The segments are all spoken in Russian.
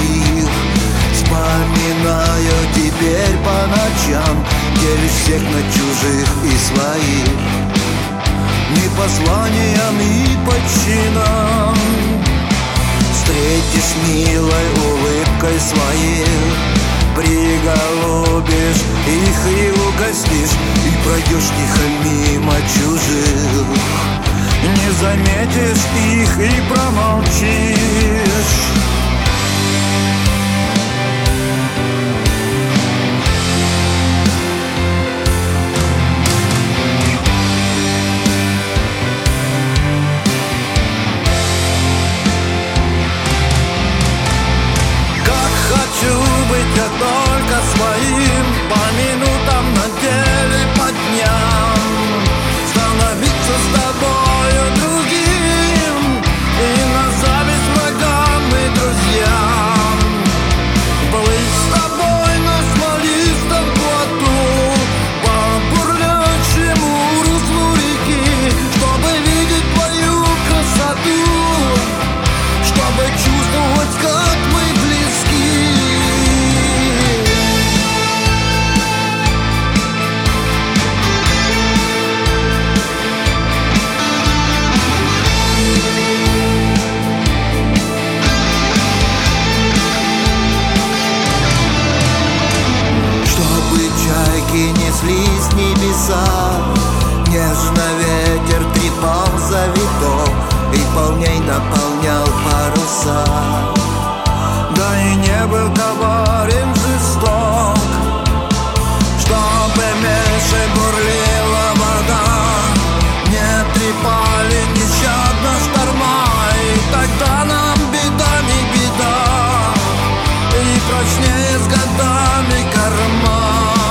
своих. Вспоминаю теперь по ночам, делишь всех на чужих и своих. Не посланиям и починам встретишь милой улыбкой своих, приголубишь их и угостишь, и пройдешь тихо мимо чужих. Не заметишь их и промолчишь. Быть я только своим, по минутам, на деле, по дням. Становиться с тобою другим, и на зависть врагам и друзьям. Плыть с тобой на смолистом плоту по бурлящему руслу реки, чтобы видеть твою красоту, чтобы чувствовать, как мы близки. Чайки неслись с небеса, нежно ветер трепал завиток и полней наполнял паруса. Да и не был коварен жесток, чтобы меньше бурлила вода, не трепали нещадно шторма, и тогда нам беда не беда, и прочнее с годами корма.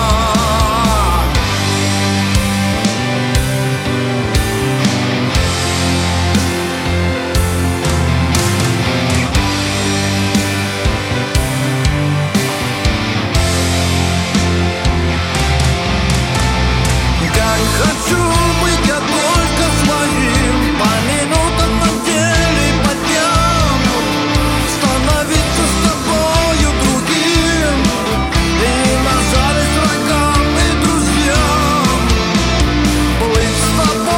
Хочу быть я только своим, по минутам, на деле, по дням. Становиться с тобою другим, и на зависть врагам и друзьям. Плыть с тобой